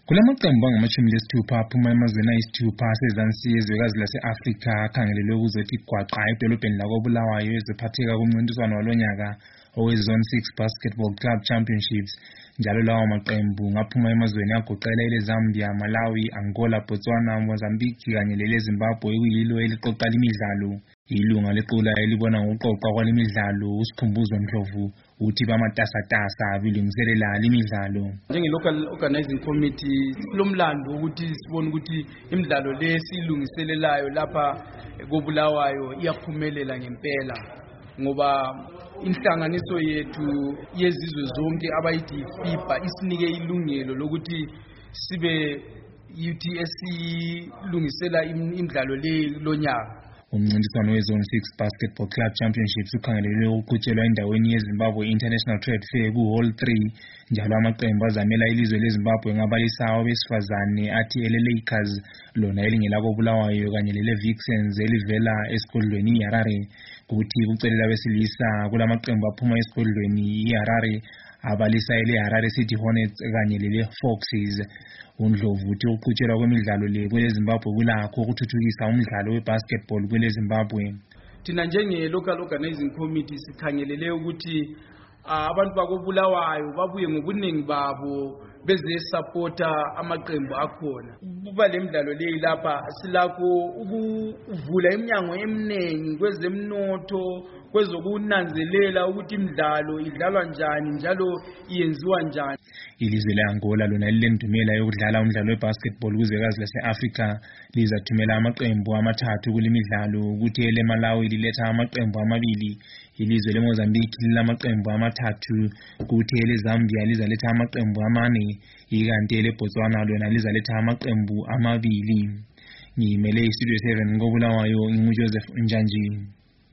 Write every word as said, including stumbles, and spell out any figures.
Kulamaqembu angamashumi lesithupha aphuma emazweni ayisithupha asezansi yezwekazi lase-Afrika akhangelelwe ukuzothi gwaqa edolobheni lakoBulawayo ezophatheka kumncintiswano walonyaka owe-Zone six Basketball Club Championships. Njalo lawo maqembu ngaphuma emazweni agoqela eleZambia, Malawi, Angola, Botswana, Mozambique kanye leleZimbabwe kuyilo eliqoqa imidlalo. Ilunga lequla elibona ngokuqoqwa kwalemidlalo uSikhumbuzo Ndlovu uthi bamatasatasa bilungiselela imidlalo. Njenge-local organizing committee silomlando ukuthi sibone ukuthi imidlalo le silungiselelayo lapha koBulawayo iyaphumelela ngempela, ngoba inhlanganiso yethu yezizwe zonke abayithi FIBA isinike ilungelo lokuthi sibe yuthi esilungisela imidlalo le lonyaka. Umncintiswano we-Zone six Basketball Club Championships ukhangelelwe ukuqhutshelwa endaweni yeZimbabwe International Trade Fair ku-Hall three. Njalo amaqembu azamela ilizwe leZimbabwe ngabalisa abesifazane athi ele-Lakers lona elingelakoBulawayo kanye lele-Vixens elivela esigodlweni iHarare. Kuthi kucelela abesilisa kulamaqembu aphuma esigodlweni iHarare abalisa ele-Harare City Hornets kanye lele-Foxes. uNdlovu uthi ukuqhutshelwa kwemidlalo le kweleZimbabwe kulakho ukuthuthukisa umdlalo we-basketball kweleZimbabwe. Thina njenge-local organizing committee sikhangelele ukuthi abantu bakoBulawayo babuye ngobuningi babo beze supporta amaqembu akhona. Kuba lemidlalo leyi lapha silakho ukuvula iminyango eminingi kwezemnotho, kwezokunanzelela ukuthi imidlalo idlalwa njani njalo iyenziwa njani. Ilizwe le-Angola lona lilendumela yokudlala umdlalo we-basketball kuzwekazi lase-Afrika lizathumela amaqembu amathathu kulimidlalo ukuthi ele-Malawi liletha amaqembu amabili. Ilizwe le-Mozambique lilamaqembu amathathu kuthi eleZambia lizaletha amaqembu amane, ikanti ele-Botswana lona lizaletha amaqembu amabili. Ngimele iStudio seven koBulawayo, nginguJoseph Njanji.